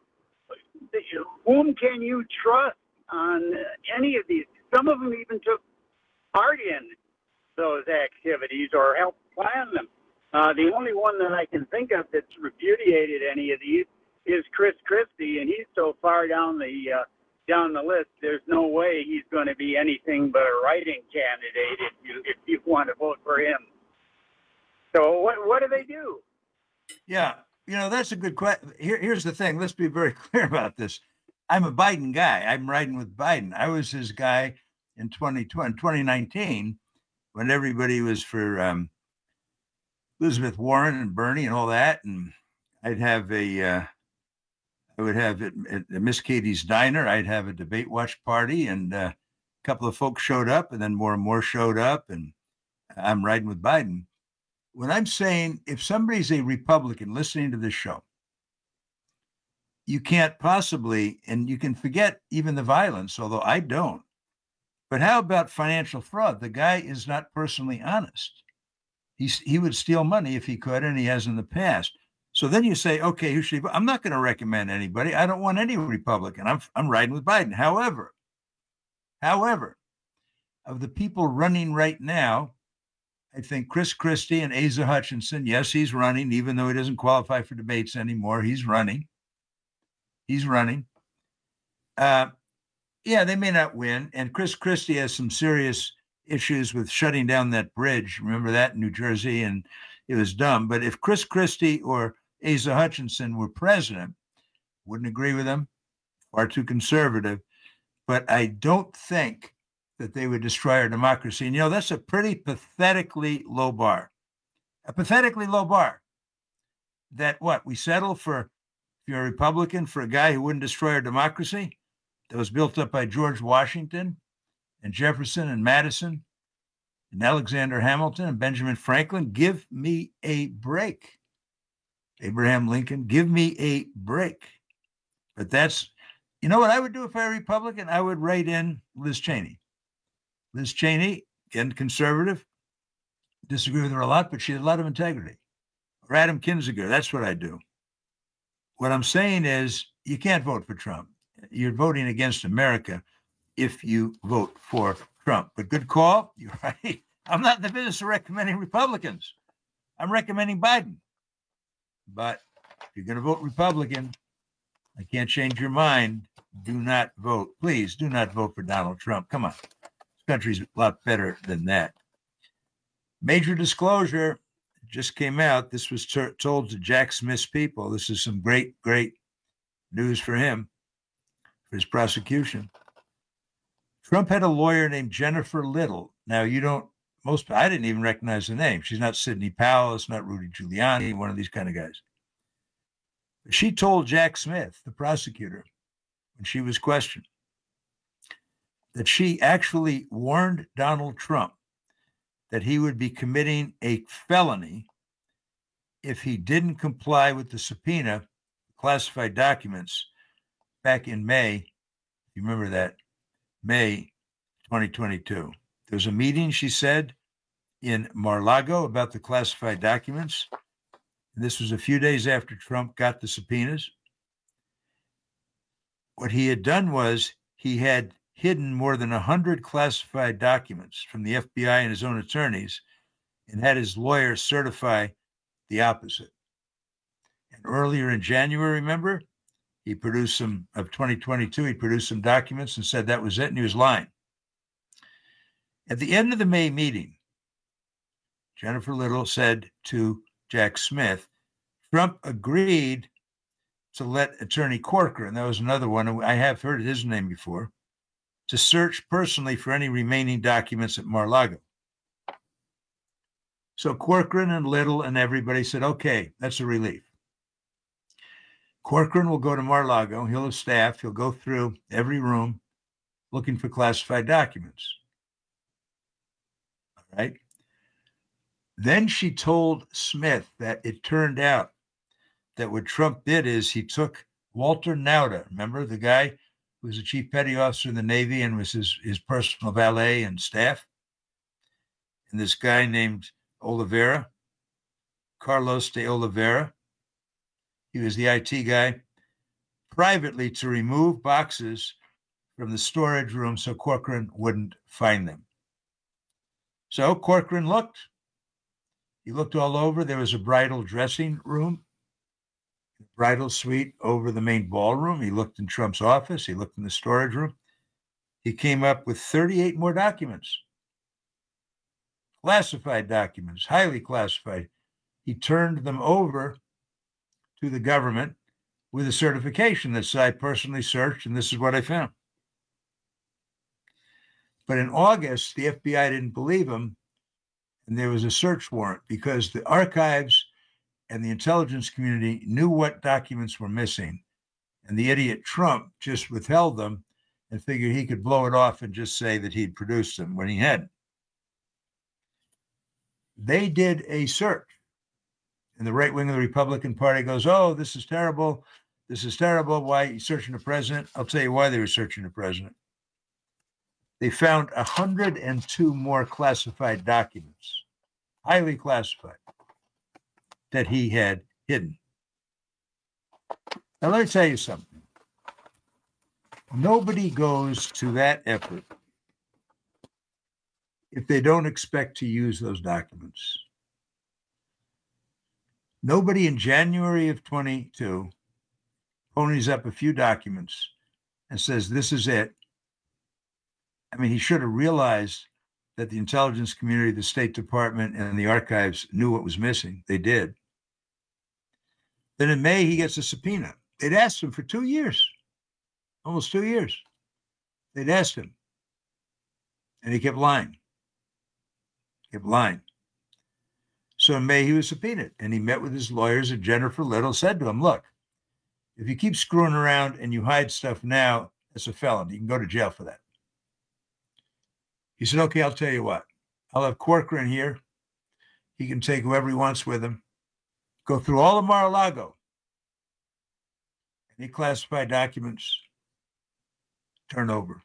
whom can you trust on any of these? Some of them even took part in those activities or helped plan them. Uh, the only one that I can think of that's repudiated any of these is Chris Christie, and he's so far down the uh, down the list. There's no way he's going to be anything but a writing candidate if you if you want to vote for him. So what what do they do? Yeah, you know, that's a good question. Here, here's the thing. Let's be very clear about this. I'm a Biden guy. I'm riding with Biden. I was his guy in twenty twenty, twenty nineteen when everybody was for um, Elizabeth Warren and Bernie and all that. And I'd have a, uh, I would have it at Miss Katie's Diner. I'd have a debate watch party, and uh, a couple of folks showed up, and then more and more showed up, and I'm riding with Biden. When I'm saying if somebody's a Republican listening to this show, you can't possibly, and you can forget even the violence, although I don't. But how about financial fraud? The guy is not personally honest. He's, he would steal money if he could, and he has in the past. So then you say, okay, who should he vote? I'm not going to recommend anybody. I don't want any Republican. I'm, I'm riding with Biden. However, however, of the people running right now, I think Chris Christie and Asa Hutchinson, yes, he's running, even though he doesn't qualify for debates anymore. He's running. He's running. Uh, yeah, they may not win. And Chris Christie has some serious issues with shutting down that bridge. Remember that in New Jersey? And it was dumb. But if Chris Christie or Asa Hutchinson were president, wouldn't agree with them. Far too conservative. But I don't think that they would destroy our democracy. And, you know, that's a pretty pathetically low bar. A pathetically low bar. That what? We settle for, if you're a Republican, for a guy who wouldn't destroy our democracy? That was built up by George Washington and Jefferson and Madison and Alexander Hamilton and Benjamin Franklin. Give me a break. Abraham Lincoln, give me a break. But that's, you know what I would do if I were a Republican? I would write in Liz Cheney. Liz Cheney, again, conservative. Disagree with her a lot, but she had a lot of integrity. Or Adam Kinzinger, that's what I do. What I'm saying is you can't vote for Trump. You're voting against America if you vote for Trump. But good call. You're right. I'm not in the business of recommending Republicans. I'm recommending Biden. But if you're going to vote Republican, I can't change your mind. Do not vote. Please do not vote for Donald Trump. Come on. This country's a lot better than that. Major disclosure just came out. This was t- told to Jack Smith's people. This is some great, great news for him, for his prosecution. Trump had a lawyer named Jennifer Little. Now, you don't, most, I didn't even recognize the name. She's not Sidney Powell. It's not Rudy Giuliani, one of these kind of guys. But she told Jack Smith, the prosecutor, when she was questioned, that she actually warned Donald Trump that he would be committing a felony if he didn't comply with the subpoena, classified documents, back in May. You remember that? May twenty twenty-two. There was a meeting, she said, in Mar-a-Lago about the classified documents. And this was a few days after Trump got the subpoenas. What he had done was he had hidden more than one hundred classified documents from the F B I and his own attorneys and had his lawyers certify the opposite. And earlier in January, remember, he produced some, of twenty twenty-two, he produced some documents and said that was it, and he was lying. At the end of the May meeting, Jennifer Little said to Jack Smith, Trump agreed to let Attorney Corcoran, that was another one, I have heard his name before, to search personally for any remaining documents at Mar-a-Lago. So Corcoran and Little and everybody said, okay, that's a relief. Corcoran will go to Mar-a-Lago. He'll have staff. He'll go through every room looking for classified documents. All right. Then she told Smith that it turned out that what Trump did is he took Walter Nauta, remember the guy who was the chief petty officer in the Navy and was his, his personal valet and staff, and this guy named Oliveira, Carlos de Oliveira, he was the I T guy, privately to remove boxes from the storage room so Corcoran wouldn't find them. So Corcoran looked. He looked all over. There was a bridal dressing room, bridal suite over the main ballroom. He looked in Trump's office. He looked in the storage room. He came up with thirty-eight more documents, classified documents, highly classified. He turned them over to the government with a certification that said, I personally searched and this is what I found. But in August, the F B I didn't believe him, and there was a search warrant because the archives and the intelligence community knew what documents were missing, and the idiot Trump just withheld them and figured he could blow it off and just say that he'd produced them when he hadn't. They did a search, and the right wing of the Republican Party goes, oh, this is terrible. This is terrible. Why are you searching the president? I'll tell you why they were searching the president. They found one hundred two more classified documents, highly classified, that he had hidden. Now, let me tell you something. Nobody goes to that effort if they don't expect to use those documents. Nobody in January of twenty-two ponies up a few documents and says, this is it. I mean, he should have realized that the intelligence community, the State Department, and the archives knew what was missing. They did. Then in May, he gets a subpoena. They'd asked him for two years, almost two years. They'd asked him, and he kept lying. He kept lying. So in May, he was subpoenaed, and he met with his lawyers, and Jennifer Little said to him, look, if you keep screwing around and you hide stuff now, it's a felony. You can go to jail for that. He said, okay, I'll tell you what. I'll have Corcoran here. He can take whoever he wants with him. Go through all of Mar-a-Lago. Any classified documents, turn over.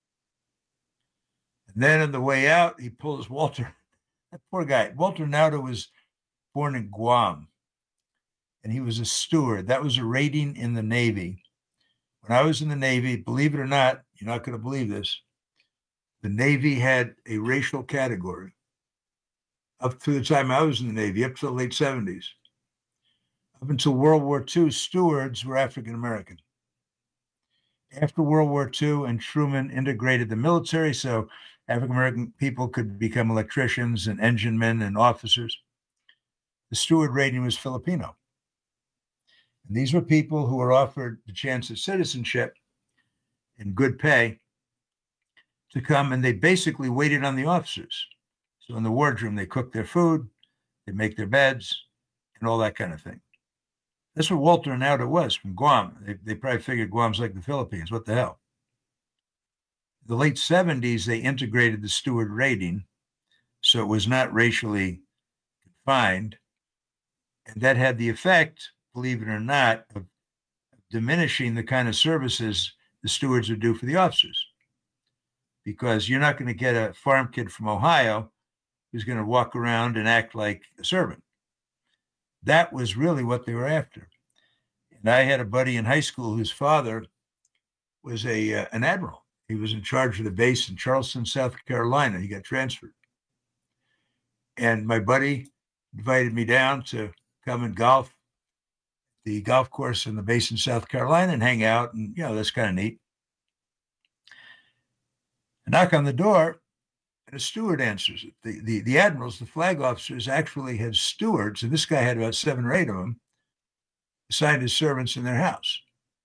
And then on the way out, he pulls Walter. That poor guy. Walter Nauta was born in Guam, and he was a steward. That was a rating in the Navy. When I was in the Navy, believe it or not, you're not going to believe this, the Navy had a racial category up to the time I was in the Navy, up to the late seventies. Up until World War Two, stewards were African-American. After World War Two, and Truman integrated the military, so African-American people could become electricians and engine men and officers, the steward rating was Filipino. And these were people who were offered the chance at citizenship and good pay to come, and they basically waited on the officers. So in the wardroom, they cooked their food, they make their beds, and all that kind of thing. That's what Walter Nauta was from Guam. They, they probably figured Guam's like the Philippines. What the hell? In the late seventies, they integrated the steward rating, so it was not racially confined. And that had the effect, believe it or not, of diminishing the kind of services the stewards would do for the officers. Because you're not going to get a farm kid from Ohio who's going to walk around and act like a servant. That was really what they were after. And I had a buddy in high school whose father was a uh, an admiral. He was in charge of the base in Charleston, South Carolina. He got transferred. And my buddy invited me down to come and golf the golf course in the base in South Carolina and hang out. And, you know, that's kind of neat. I knock on the door, and a steward answers it. The, the, the admirals, the flag officers, actually had stewards, and this guy had about seven or eight of them, assigned as servants in their house.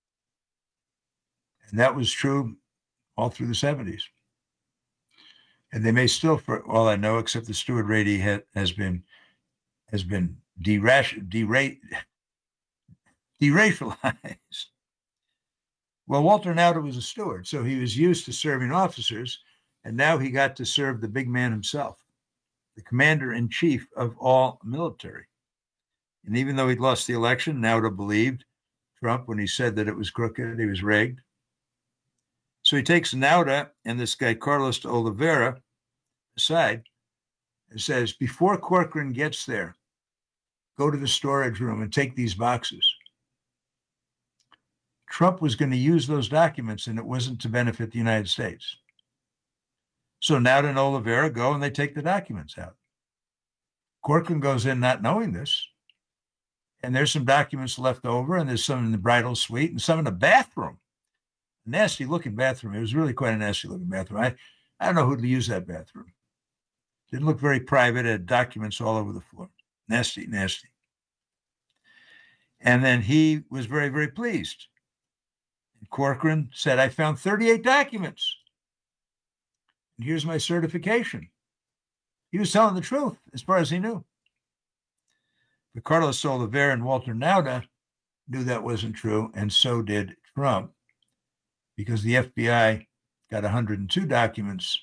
And that was true all through the seventies. And they may still, for all I know, except the steward rating ha- has been has been deracial, dera- deracialized. Well, Walter Nauta was a steward, so he was used to serving officers, and now he got to serve the big man himself, the commander-in-chief of all military. And even though he'd lost the election, Nauta believed Trump when he said that it was crooked, he was rigged. So he takes Nauta and this guy, Carlos de Oliveira, aside and says, before Corcoran gets there, go to the storage room and take these boxes. Trump was going to use those documents, and it wasn't to benefit the United States. So Nauta and Oliveira go and they take the documents out. Corcoran goes in not knowing this. And there's some documents left over, and there's some in the bridal suite and some in the bathroom. Nasty looking bathroom. It was really quite a nasty looking bathroom. I, I don't know who'd use that bathroom. Didn't look very private. It had documents all over the floor. Nasty, nasty. And then he was very, very pleased. And Corcoran said, I found thirty-eight documents. And here's my certification. He was telling the truth as far as he knew. But Carlos Oliveira and Walter Nauta knew that wasn't true, and so did Trump, because the F B I got one hundred two documents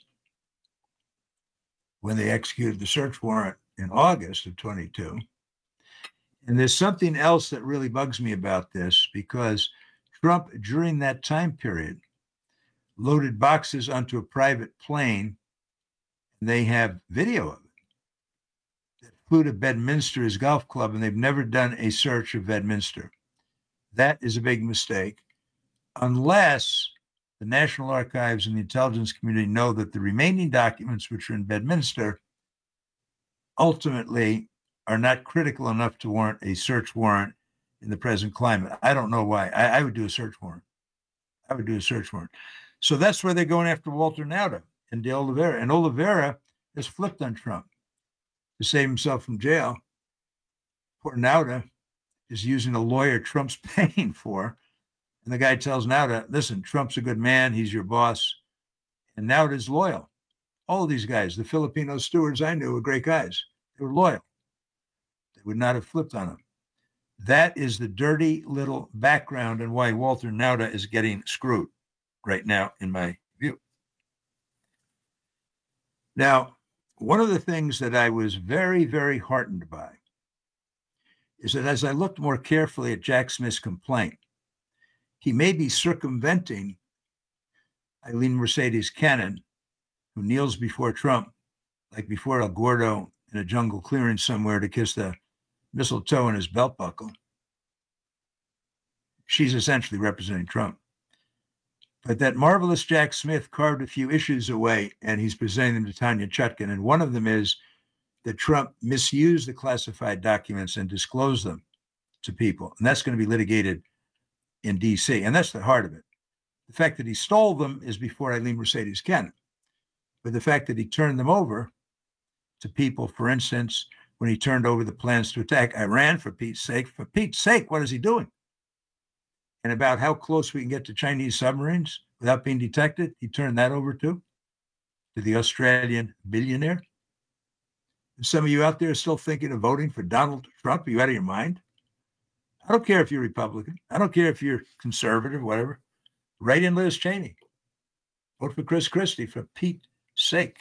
when they executed the search warrant in August of twenty-two. And there's something else that really bugs me about this, because Trump, during that time period, loaded boxes onto a private plane, and they have video of it, that flew to Bedminster, his golf club, and they've never done a search of Bedminster. That is a big mistake, unless the National Archives and the intelligence community know that the remaining documents, which are in Bedminster, ultimately are not critical enough to warrant a search warrant in the present climate. I don't know why. I, I would do a search warrant. I would do a search warrant. So that's where they're going after Walter Nauta and de Oliveira. And Oliveira has flipped on Trump to save himself from jail. Poor Nauta is using a lawyer Trump's paying for. And the guy tells Nauta, listen, Trump's a good man. He's your boss. And Nauta's loyal. All of these guys, the Filipino stewards I knew were great guys. They were loyal. They would not have flipped on him. That is the dirty little background and why Walter Nauta is getting screwed right now, in my view. Now, one of the things that I was very, very heartened by is that as I looked more carefully at Jack Smith's complaint, he may be circumventing Eileen Mercedes Cannon, who kneels before Trump, like before El Gordo in a jungle clearing somewhere to kiss the mistletoe in his belt buckle. She's essentially representing Trump. But that marvelous Jack Smith carved a few issues away, and he's presenting them to Tanya Chutkan. And one of them is that Trump misused the classified documents and disclosed them to people. And that's going to be litigated in D C. And that's the heart of it. The fact that he stole them is before Eileen Mercedes Cannon. But the fact that he turned them over to people, for instance, when he turned over the plans to attack Iran, for Pete's sake, for Pete's sake, what is he doing? And about how close we can get to Chinese submarines without being detected, he turned that over to, to the Australian billionaire. And some of you out there are still thinking of voting for Donald Trump. Are you out of your mind? I don't care if you're Republican. I don't care if you're conservative, whatever. Write in Liz Cheney. Vote for Chris Christie, for Pete's sake.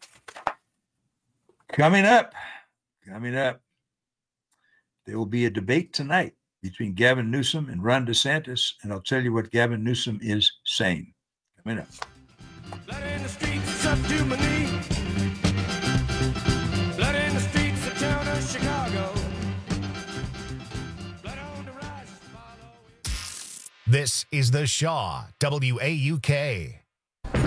Coming up, coming up, there will be a debate tonight between Gavin Newsom and Ron DeSantis, and I'll tell you what Gavin Newsom is saying. Coming up. Blood in the streets, up to my knee. Blood in the streets of town of Chicago. Blood on the rise. This is the Shaw, W A U K.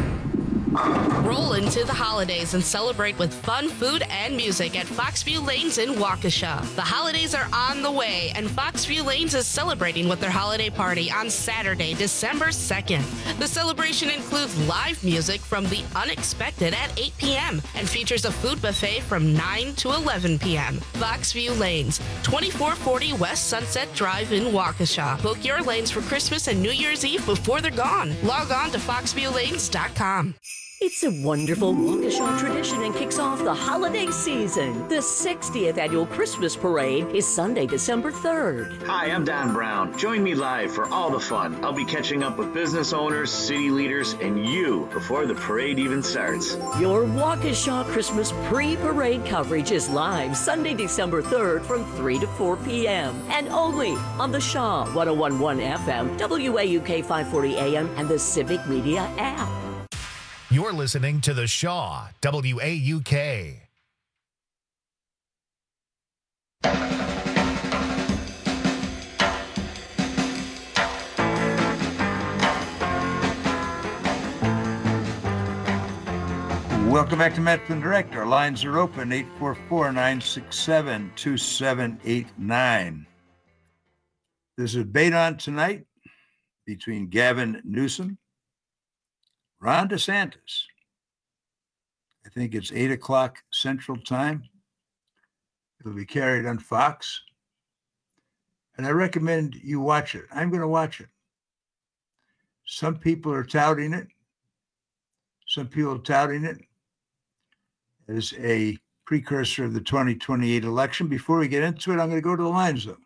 Roll into the holidays and celebrate with fun food and music at Foxview Lanes in Waukesha. The holidays are on the way, and Foxview Lanes is celebrating with their holiday party on Saturday, December second. The celebration includes live music from The Unexpected at eight p.m. and features a food buffet from nine to eleven p.m. Foxview Lanes, twenty-four forty West Sunset Drive in Waukesha. Book your lanes for Christmas and New Year's Eve before they're gone. Log on to foxview lanes dot com. It's a wonderful Waukesha tradition and kicks off the holiday season. The sixtieth annual Christmas parade is Sunday, December third. Hi, I'm Don Brown. Join me live for all the fun. I'll be catching up with business owners, city leaders, and you before the parade even starts. Your Waukesha Christmas pre-parade coverage is live Sunday, December third from three to four p.m. and only on the Shaw one oh one point one F M, W A U K five forty A M, and the Civic Media app. You're listening to The Shaw, W A U K. Welcome back to Matt Flynn Direct. Our lines are open, eight four four, nine six seven, two seven eight nine. There's a debate on tonight between Gavin Newsom, Ron DeSantis. I think it's eight o'clock Central Time. It'll be carried on Fox. And I recommend you watch it. I'm going to watch it. Some people are touting it. Some people are touting it as a precursor of the twenty twenty-eight election. Before we get into it, I'm going to go to the lines, though.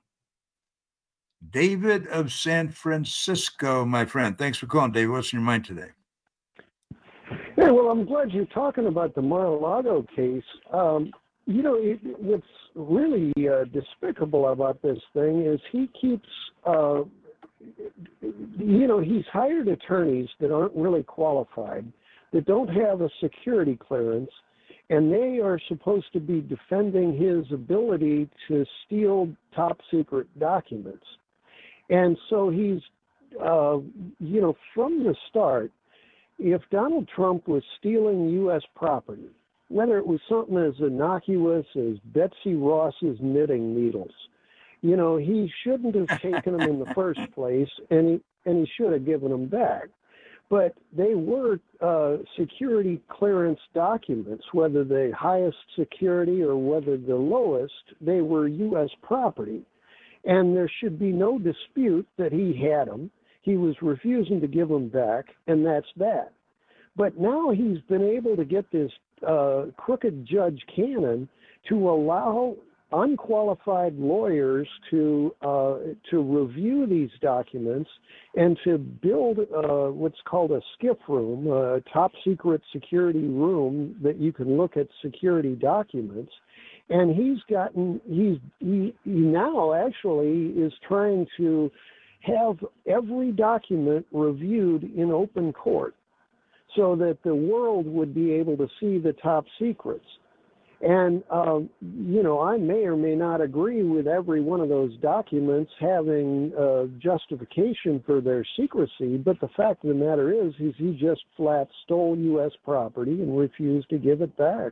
David of San Francisco, my friend. Thanks for calling, David. What's in your mind today? Yeah, well, I'm glad you're talking about the Mar-a-Lago case. Um, you know, it, what's really uh, despicable about this thing is he keeps, uh, you know, he's hired attorneys that aren't really qualified, that don't have a security clearance, and they are supposed to be defending his ability to steal top secret documents. And so he's, uh, you know, from the start, if Donald Trump was stealing U S property, whether it was something as innocuous as Betsy Ross's knitting needles, you know, he shouldn't have taken them in the first place, and he, and he should have given them back. But they were uh, security clearance documents, whether the highest security or whether the lowest, they were U S property. And there should be no dispute that he had them. He was refusing to give them back, and that's that. But now he's been able to get this uh, crooked Judge Cannon to allow unqualified lawyers to uh, to review these documents and to build uh, what's called a SCIF room, a top secret security room that you can look at security documents. And he's gotten, he's he, he now actually is trying to have every document reviewed in open court so that the world would be able to see the top secrets. And, uh, you know, I may or may not agree with every one of those documents having uh, justification for their secrecy, but the fact of the matter is, is he just flat stole U S property and refused to give it back.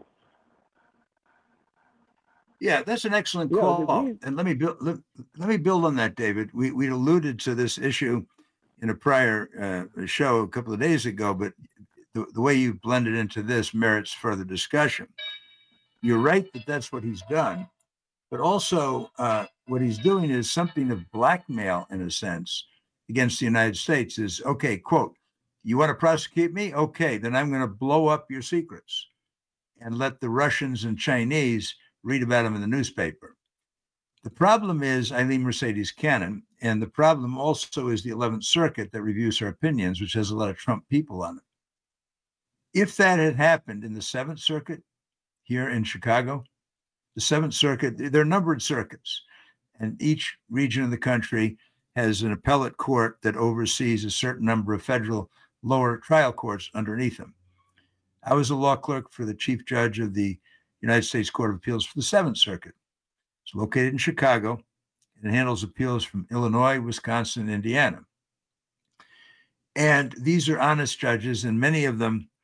Yeah, that's an excellent Yeah, call. we- And let me build let, let me build on that, David. We we alluded to this issue in a prior uh, show a couple of days ago, but the, the way you blended into this merits further discussion. You're right that that's what he's done, but also uh, what he's doing is something of blackmail in a sense against the United States. Is okay, quote, you want to prosecute me? Okay, then I'm going to blow up your secrets and let the Russians and Chinese read about them in the newspaper. The problem is Eileen Mercedes Cannon, and the problem also is the eleventh Circuit that reviews her opinions, which has a lot of Trump people on it. If that had happened in the seventh Circuit here in Chicago, the seventh Circuit, there are numbered circuits, and each region of the country has an appellate court that oversees a certain number of federal lower trial courts underneath them. I was a law clerk for the chief judge of the United States Court of Appeals for the seventh Circuit. It's located in Chicago, and it handles appeals from Illinois, Wisconsin, and Indiana. And these are honest judges, and many of them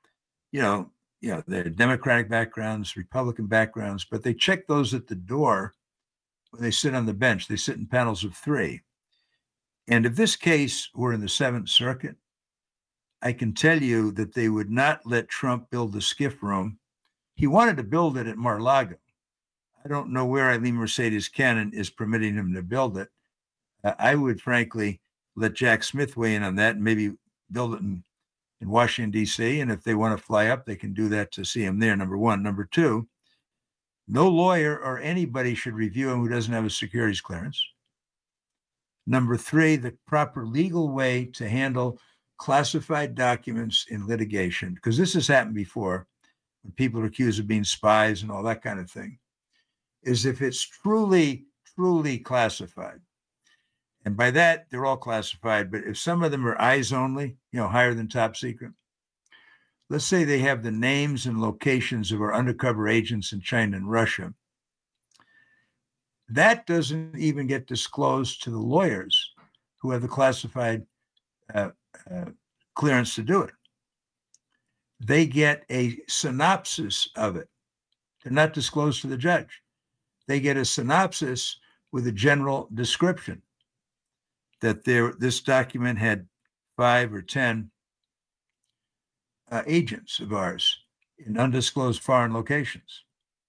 you know, you know, they're Democratic backgrounds, Republican backgrounds, but they check those at the door when they sit on the bench. They sit in panels of three. And if this case were in the Seventh Circuit, I can tell you that they would not let Trump build the skiff room. He wanted to build it at Mar-a-Lago. I don't know where Eileen Mercedes Cannon is permitting him to build it. Uh, I would frankly let Jack Smith weigh in on that and maybe build it in, in Washington, D C. And if they want to fly up, they can do that to see him there, number one. Number two, no lawyer or anybody should review him who doesn't have a securities clearance. Number three, the proper legal way to handle classified documents in litigation, because this has happened before when people are accused of being spies and all that kind of thing, is if it's truly, truly classified. And by that, they're all classified. But if some of them are eyes only, you know, higher than top secret, let's say they have the names and locations of our undercover agents in China and Russia. That doesn't even get disclosed to the lawyers who have the classified uh, uh, clearance to do it. They get a synopsis of it. They're not disclosed to the judge. They get a synopsis with a general description that there, this document had five or ten uh, agents of ours in undisclosed foreign locations.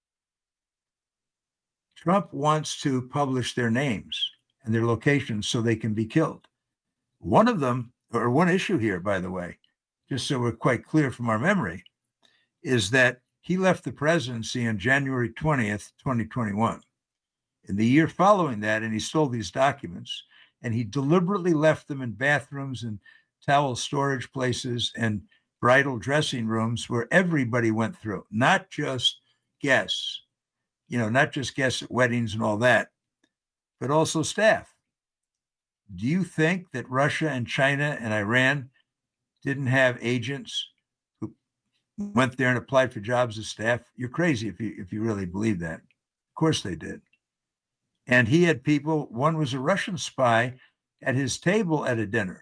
Trump wants to publish their names and their locations so they can be killed. One of them, or one issue here, by the way, just so we're quite clear from our memory, is that he left the presidency on January twentieth, twenty twenty-one. In the year following that, and he stole these documents, and he deliberately left them in bathrooms and towel storage places and bridal dressing rooms where everybody went through, not just guests, you know, not just guests at weddings and all that, but also staff. Do you think that Russia and China and Iran didn't have agents who went there and applied for jobs as staff? You're crazy if you if you really believe that. Of course they did. And he had people, one was a Russian spy at his table at a dinner.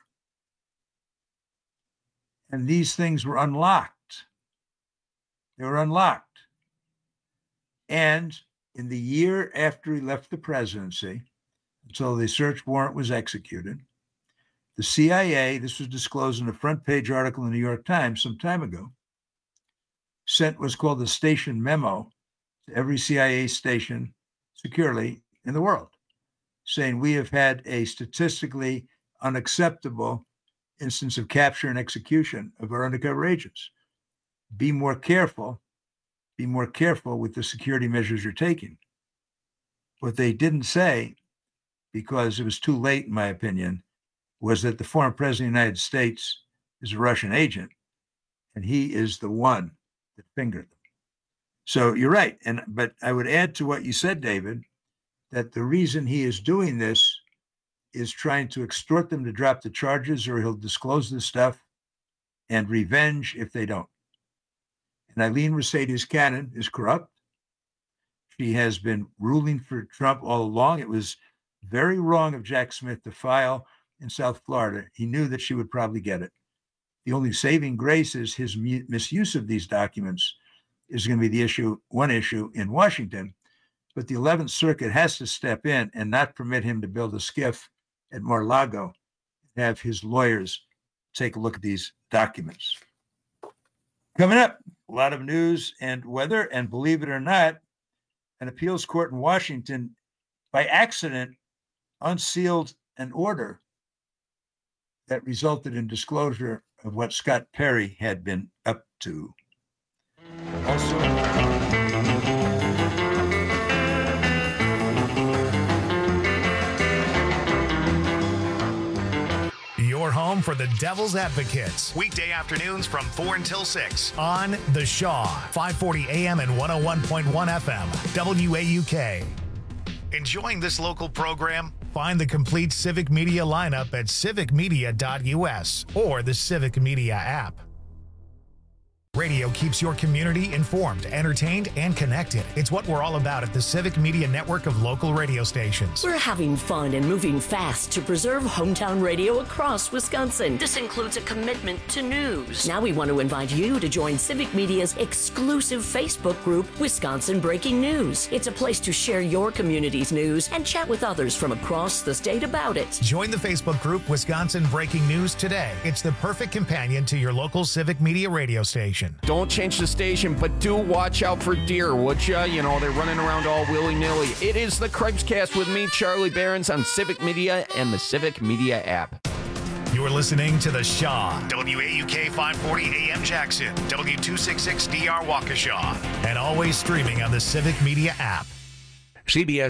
And these things were unlocked. They were unlocked. And in the year after he left the presidency, until the search warrant was executed, the C I A, this was disclosed in a front page article in the New York Times some time ago, sent what's called the station memo to every C I A station securely in the world, saying we have had a statistically unacceptable instance of capture and execution of our undercover agents. Be more careful, be more careful with the security measures you're taking. What they didn't say, because it was too late, in my opinion, was that the former president of the United States is a Russian agent, and he is the one that fingered them. So you're right. And but I would add to what you said, David, that the reason he is doing this is trying to extort them to drop the charges, or he'll disclose the stuff and revenge if they don't. And Eileen Mercedes Cannon is corrupt. She has been ruling for Trump all along. It was very wrong of Jack Smith to file in South Florida. He knew that she would probably get it. The only saving grace is his mu- misuse of these documents is going to be the issue, one issue in Washington. But the eleventh Circuit has to step in and not permit him to build a skiff at Mar-a-Lago and have his lawyers take a look at these documents. Coming up, a lot of news and weather, and believe it or not, an appeals court in Washington, by accident, unsealed an order that resulted in disclosure of what Scott Perry had been up to. Also, your home for the Devil's Advocates. Weekday afternoons from four until six on The Shaw, five forty A M and one oh one point one F M, W A U K. Enjoying this local program? Find the complete Civic Media lineup at civic media dot U S or the Civic Media app. Radio keeps your community informed, entertained, and connected. It's what we're all about at the Civic Media Network of local radio stations. We're having fun and moving fast to preserve hometown radio across Wisconsin. This includes a commitment to news. Now we want to invite you to join Civic Media's exclusive Facebook group, Wisconsin Breaking News. It's a place to share your community's news and chat with others from across the state about it. Join the Facebook group Wisconsin Breaking News today. It's the perfect companion to your local Civic Media radio station. Don't change the station, but do watch out for deer, would ya? You know, they're running around all willy-nilly. It is the Craigcast with me, Charlie Behrens, on Civic Media and the Civic Media app. You're listening to The Shaw, W A U K five forty A M Jackson, W two sixty-six D R Waukesha, and always streaming on the Civic Media app. C B S